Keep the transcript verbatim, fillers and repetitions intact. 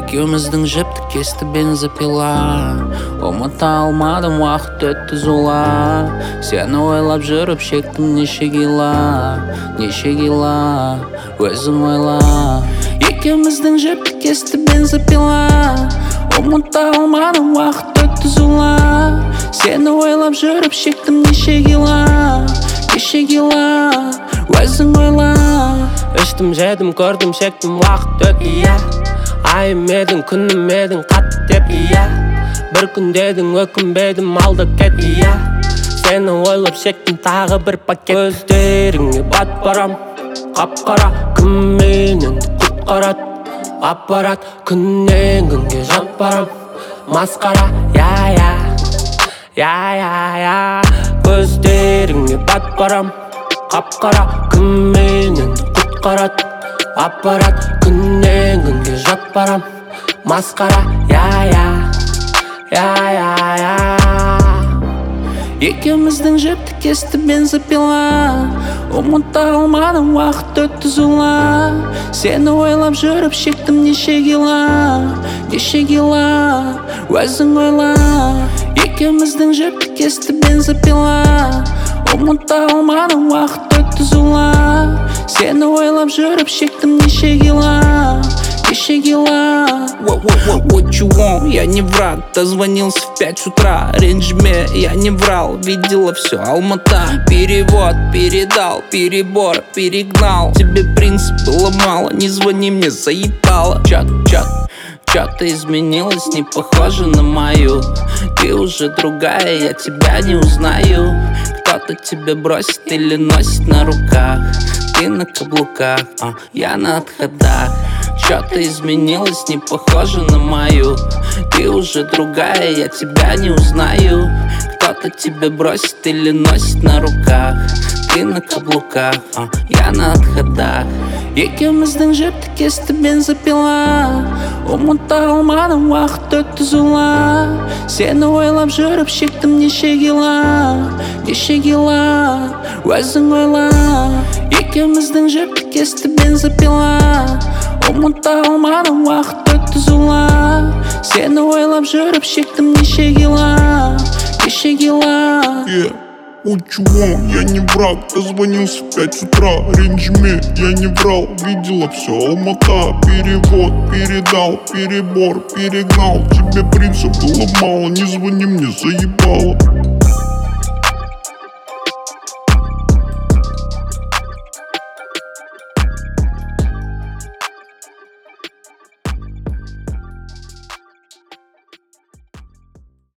Екеуміздің жіпті кесті бензопила. Ұмыта алмадым, уақыт өтті зула. Сені ойлап жүріп шектім неше кила, неше кила, өзің ойла. Екеуміздің жіпті кесті бензопила. Ұмыта алмадым, уақыт өтті зула. Сені ойлап жүріп шектім неше кила, неше кила, өзің ойла. Іштім, жедім, көрдім, шектім, уақыт өтті, иә. Айым едің, күнім едің, қатты деп, иә. Бір күн дедің, өкінбедім, алдап кетті, иә. Сені ойлап шектім, тағы бір пакет. Көздеріңе бат барам, қап-қара, кім менен құтқарат. Аппарат, күннен күнге жат барам, масқара, я-я, я-я-я. Көздеріңе бат барам, қап-қара, кім менен құтқарат. Аппарат, күннен күнге жат барам, масқара, я-я, я-я-я. Екеуміздің жіпті кесті бензопила. Ұмыта алмадым, уақыт өтті зула. Сені ойлап жүріп шектім неше кила, неше кила, өзің ойла. Екеуміздің жіпті кесті бензопила. Ұмыта алмадым, уақыт өтті зула. Сені ойлап жүріп шектім неше кила, неше кила. What, what, what, what you want? Я не враг, дозвонился в пять утра. Ренджме, я не врал, видела все, Алмата. Перевод, передал, перебор, перегнал. Тебе принцип было мало, не звони мне, заебало. Чат, чат, что-то изменилось, не похоже на мою. Ты уже другая, я тебя не узнаю. Кто-то тебя бросит или носит на руках. Ты на каблуках, а я на отходах. Что-то изменилось, не похоже на мою. Ты уже другая, я тебя не узнаю. Кто-то тебя бросит или носит на руках. Ты на каблуках, а я на отходах. Екеуміздің жіпті кесті бензопила. Ұмыта алмадым, уақыт өтті зула. Сені ойлап жүріп шектім неше кила, неше кила, өзің ойла. Екеуміздің жіпті кесті бензопила. Ұмыта алмадым, уақыт өтті зула. Сені ойлап жүріп шектім неше кила, неше кила. Yeah. What you want? Я не враг, дозвонился в пять утра. Ренджме, я не врал, видела все, Алмата. Перевод, передал, перебор, перегнал. Тебе принцип было мало, не звони мне, заебало.